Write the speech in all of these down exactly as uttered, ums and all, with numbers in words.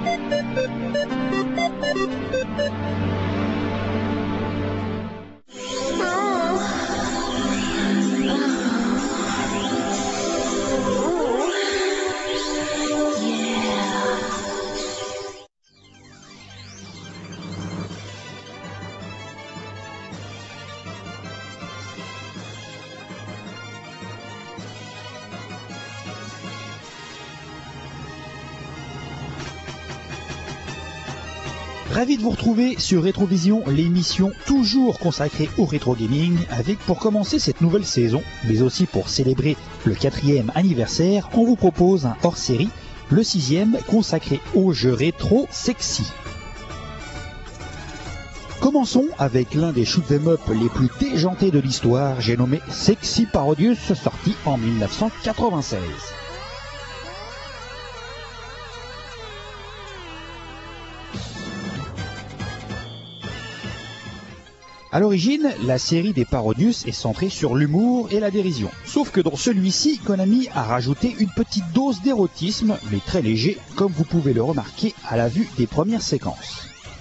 Ravi de vous retrouver sur Rétrovision, l'émission toujours consacrée au rétro gaming, avec pour commencer cette nouvelle saison, mais aussi pour célébrer le quatrième anniversaire, on vous propose un hors-série, le sixième, consacré aux jeux rétro sexy. Commençons avec l'un des shoot'em up les plus déjantés de l'histoire, j'ai nommé Sexy Parodius, sorti en mille neuf cent quatre-vingt-seize. A l'origine, la série des Parodius est centrée sur l'humour et la dérision. Sauf que dans celui-ci, Konami a rajouté une petite dose d'érotisme, mais très léger, comme vous pouvez le remarquer à la vue des premières séquences.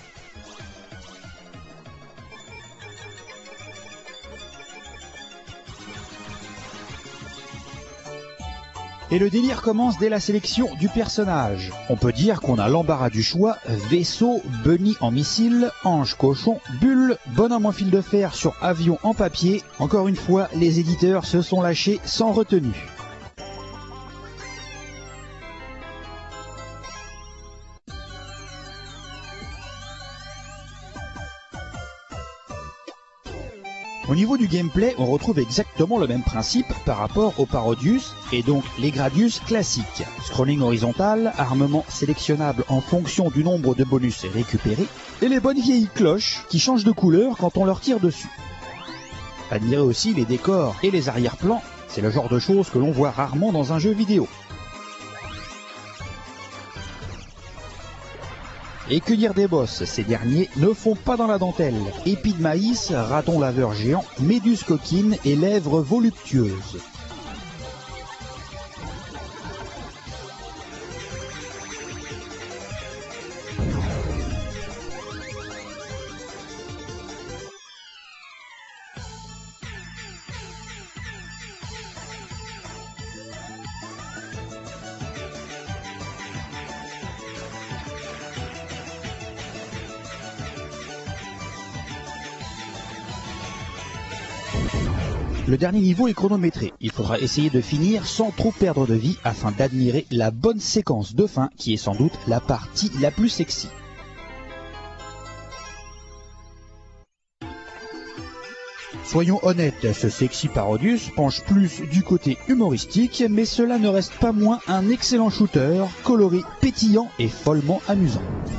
Et le délire commence dès la sélection du personnage. On peut dire qu'on a l'embarras du choix, vaisseau, bunny en missile, ange cochon, bulle, bonhomme en fil de fer sur avion en papier. Encore une fois, les éditeurs se sont lâchés sans retenue. Au niveau du gameplay, on retrouve exactement le même principe par rapport aux Parodius et donc les Gradius classiques. Scrolling horizontal, armement sélectionnable en fonction du nombre de bonus récupérés, et les bonnes vieilles cloches qui changent de couleur quand on leur tire dessus. Admirez aussi les décors et les arrière-plans, c'est le genre de choses que l'on voit rarement dans un jeu vidéo. Et que dire des boss, ces derniers ne font pas dans la dentelle. Épis de maïs, raton laveur géant, méduse coquine et lèvres voluptueuses. Le dernier niveau est chronométré, il faudra essayer de finir sans trop perdre de vie afin d'admirer la bonne séquence de fin qui est sans doute la partie la plus sexy. Soyons honnêtes, ce Sexy Parodius penche plus du côté humoristique, mais cela ne reste pas moins un excellent shooter, coloré, pétillant et follement amusant.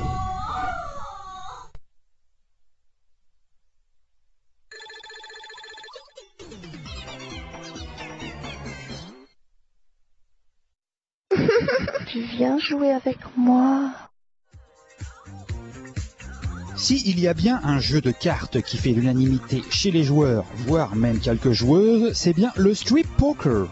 Tu viens jouer avec moi? Si il y a bien un jeu de cartes qui fait l'unanimité chez les joueurs, voire même quelques joueuses, c'est bien le Strip Poker.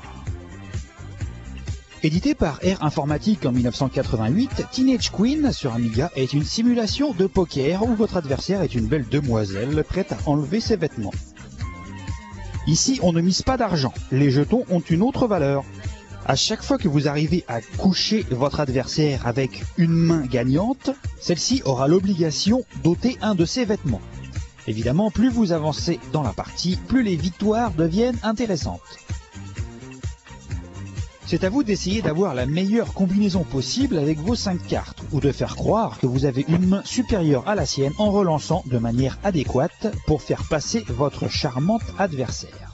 Édité par Air Informatique en mille neuf cent quatre-vingt-huit, Teenage Queen sur Amiga est une simulation de poker où votre adversaire est une belle demoiselle prête à enlever ses vêtements. Ici, on ne mise pas d'argent, les jetons ont une autre valeur. À chaque fois que vous arrivez à coucher votre adversaire avec une main gagnante, celle-ci aura l'obligation d'ôter un de ses vêtements. Évidemment, plus vous avancez dans la partie, plus les victoires deviennent intéressantes. C'est à vous d'essayer d'avoir la meilleure combinaison possible avec vos cinq cartes, ou de faire croire que vous avez une main supérieure à la sienne en relançant de manière adéquate pour faire passer votre charmante adversaire.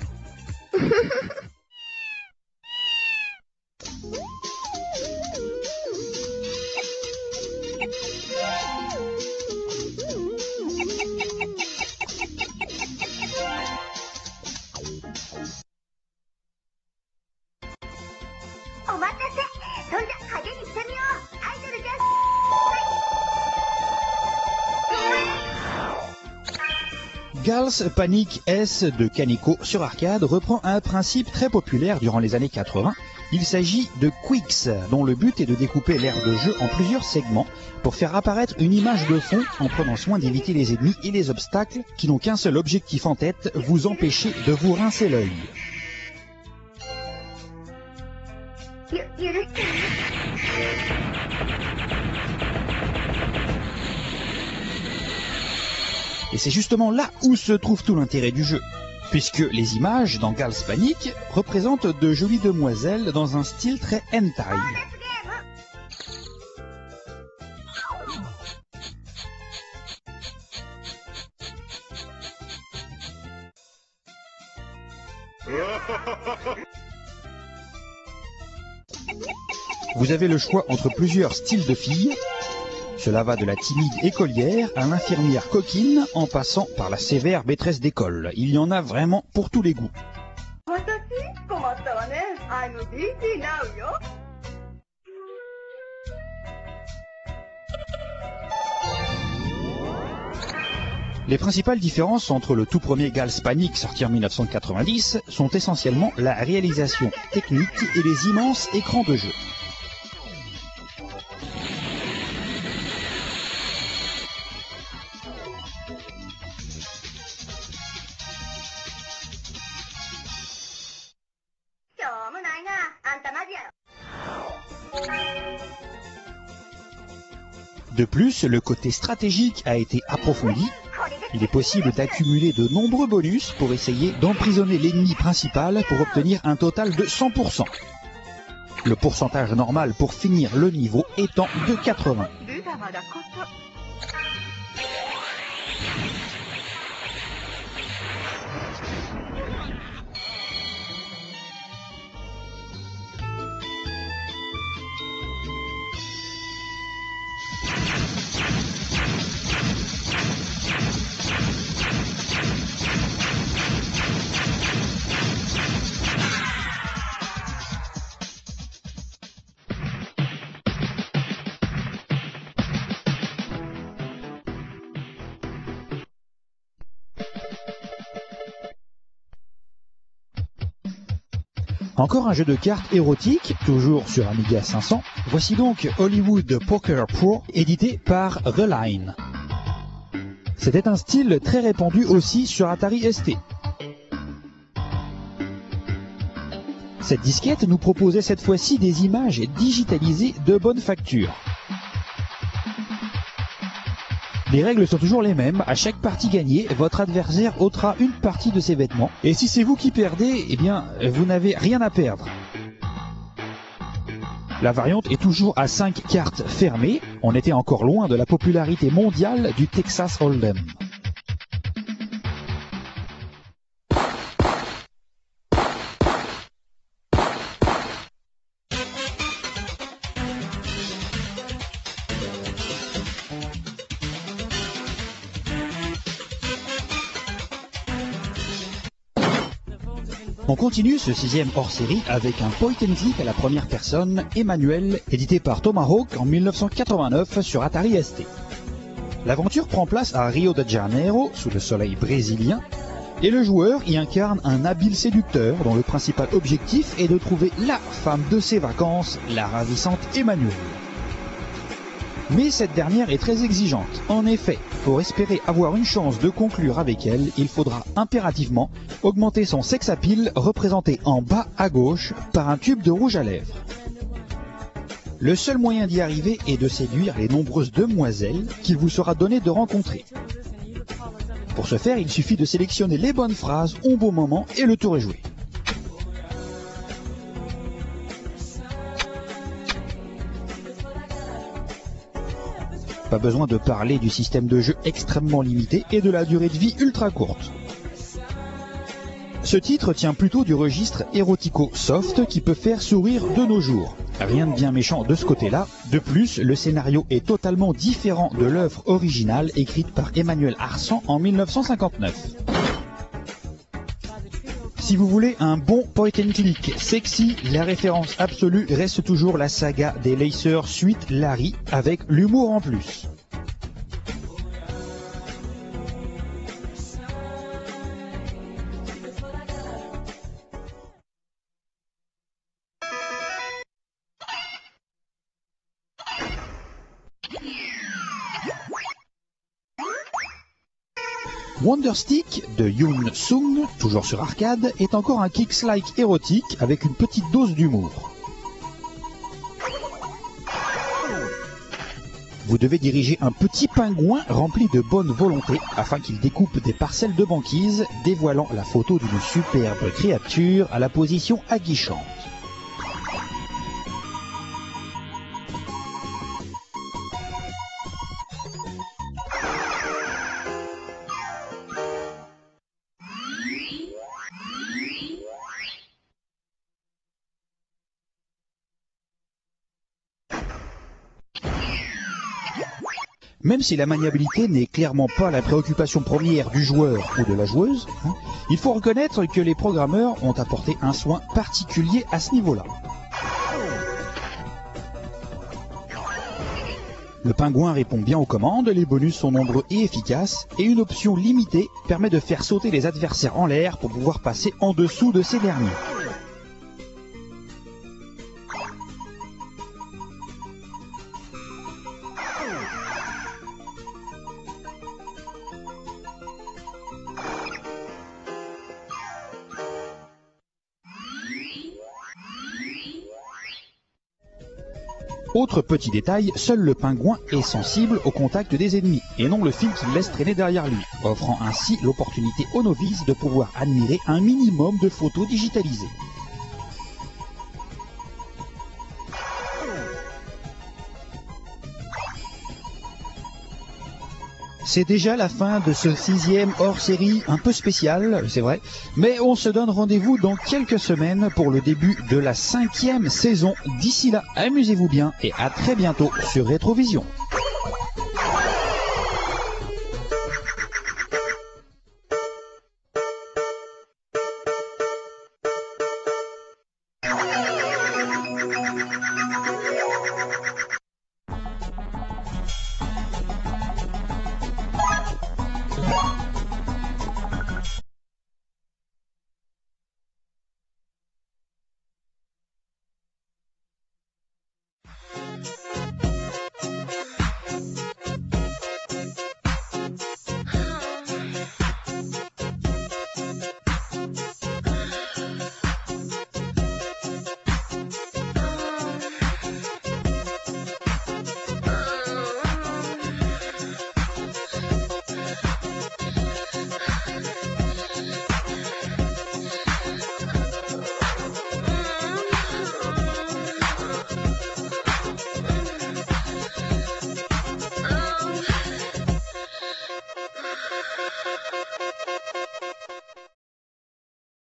Girls Panic S de Kaneko sur arcade reprend un principe très populaire durant les années quatre-vingts. Il s'agit de Quicks, dont le but est de découper l'aire de jeu en plusieurs segments pour faire apparaître une image de fond en prenant soin d'éviter les ennemis et les obstacles qui n'ont qu'un seul objectif en tête, vous empêcher de vous rincer l'œil. Et c'est justement là où se trouve tout l'intérêt du jeu, puisque les images dans Girls Panic représentent de jolies demoiselles dans un style très hentai. Vous avez le choix entre plusieurs styles de filles. Cela va de la timide écolière à l'infirmière coquine en passant par la sévère maîtresse d'école. Il y en a vraiment pour tous les goûts. Les principales différences entre le tout premier Girls Panic sorti en mille neuf cent quatre-vingt-dix sont essentiellement la réalisation technique et les immenses écrans de jeu. De plus, le côté stratégique a été approfondi. Il est possible d'accumuler de nombreux bonus pour essayer d'emprisonner l'ennemi principal pour obtenir un total de cent pour cent. Le pourcentage normal pour finir le niveau étant de quatre-vingts. Encore un jeu de cartes érotique, toujours sur Amiga cinq cents. Voici donc Hollywood Poker Pro, édité par The Line. C'était un style très répandu aussi sur Atari S T. Cette disquette nous proposait cette fois-ci des images digitalisées de bonne facture. Les règles sont toujours les mêmes, à chaque partie gagnée, votre adversaire ôtera une partie de ses vêtements, et si c'est vous qui perdez, eh bien, vous n'avez rien à perdre. La variante est toujours à cinq cartes fermées, on était encore loin de la popularité mondiale du Texas Hold'em. On continue ce sixième hors-série avec un point and click à la première personne, Emmanuel, édité par Tomahawk en mille neuf cent quatre-vingt-neuf sur Atari S T. L'aventure prend place à Rio de Janeiro, sous le soleil brésilien, et le joueur y incarne un habile séducteur dont le principal objectif est de trouver la femme de ses vacances, la ravissante Emmanuel. Mais cette dernière est très exigeante. En effet, pour espérer avoir une chance de conclure avec elle, il faudra impérativement augmenter son sex appeal, représenté en bas à gauche par un tube de rouge à lèvres. Le seul moyen d'y arriver est de séduire les nombreuses demoiselles qu'il vous sera donné de rencontrer. Pour ce faire, il suffit de sélectionner les bonnes phrases au bon moment et le tour est joué. Pas besoin de parler du système de jeu extrêmement limité et de la durée de vie ultra courte. Ce titre tient plutôt du registre érotico-soft qui peut faire sourire de nos jours. Rien de bien méchant de ce côté-là. De plus, le scénario est totalement différent de l'œuvre originale écrite par Emmanuel Arsan en mille neuf cent cinquante-neuf. Si vous voulez un bon point and click sexy, la référence absolue reste toujours la saga des Lacer Suite Larry avec l'humour en plus. Wonderstick de Yoon Sung, toujours sur arcade, est encore un Kicks-like érotique avec une petite dose d'humour. Vous devez diriger un petit pingouin rempli de bonne volonté afin qu'il découpe des parcelles de banquise, dévoilant la photo d'une superbe créature à la position aguichante. Même si la maniabilité n'est clairement pas la préoccupation première du joueur ou de la joueuse, hein, il faut reconnaître que les programmeurs ont apporté un soin particulier à ce niveau-là. Le pingouin répond bien aux commandes, les bonus sont nombreux et efficaces, et une option limitée permet de faire sauter les adversaires en l'air pour pouvoir passer en dessous de ces derniers. Autre petit détail, seul le pingouin est sensible au contact des ennemis, et non le fil qu'il laisse traîner derrière lui, offrant ainsi l'opportunité aux novices de pouvoir admirer un minimum de photos digitalisées. C'est déjà la fin de ce sixième hors-série un peu spécial, c'est vrai, mais on se donne rendez-vous dans quelques semaines pour le début de la cinquième saison. D'ici là, amusez-vous bien et à très bientôt sur Rétrovision.